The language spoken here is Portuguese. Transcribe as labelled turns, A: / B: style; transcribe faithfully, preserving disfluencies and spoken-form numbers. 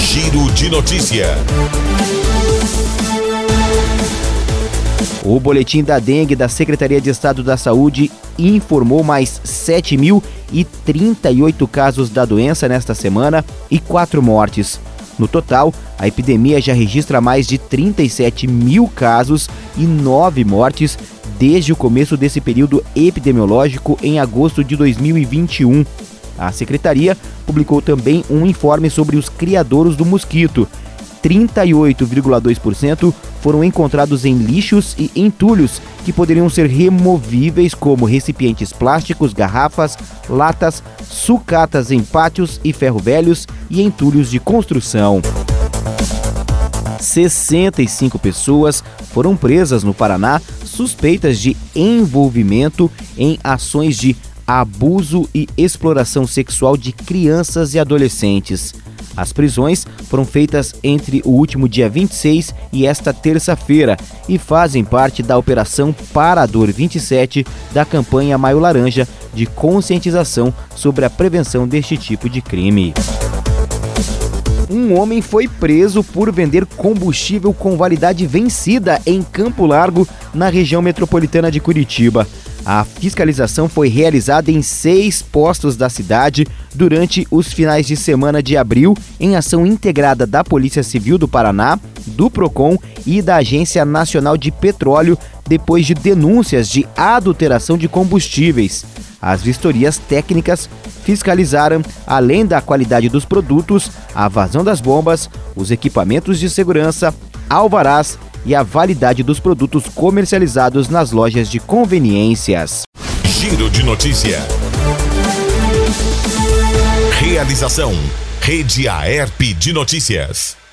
A: Giro de Notícia.
B: O boletim da dengue da Secretaria de Estado da Saúde informou mais sete mil e trinta e oito casos da doença nesta semana e quatro mortes. No total, a epidemia já registra mais de trinta e sete mil casos e nove mortes desde o começo desse período epidemiológico em agosto de dois mil e vinte e um. A Secretaria publicou também um informe sobre os criadouros do mosquito. trinta e oito vírgula dois por cento foram encontrados em lixos e entulhos que poderiam ser removíveis, como recipientes plásticos, garrafas, latas, sucatas em pátios e ferro velhos e entulhos de construção. sessenta e cinco pessoas foram presas no Paraná suspeitas de envolvimento em ações de abuso e exploração sexual de crianças e adolescentes. As prisões foram feitas entre o último dia vinte e seis e esta terça-feira e fazem parte da Operação Parador vinte e sete da campanha Maio Laranja de conscientização sobre a prevenção deste tipo de crime. Um homem foi preso por vender combustível com validade vencida em Campo Largo, na região metropolitana de Curitiba. A fiscalização foi realizada em seis postos da cidade durante os finais de semana de abril, em ação integrada da Polícia Civil do Paraná, do Procon e da Agência Nacional de Petróleo, depois de denúncias de adulteração de combustíveis. As vistorias técnicas fiscalizaram, além da qualidade dos produtos, a vazão das bombas, os equipamentos de segurança, alvarás e a validade dos produtos comercializados nas lojas de conveniências.
A: Giro de Notícia. Realização: Rede Aerp de Notícias.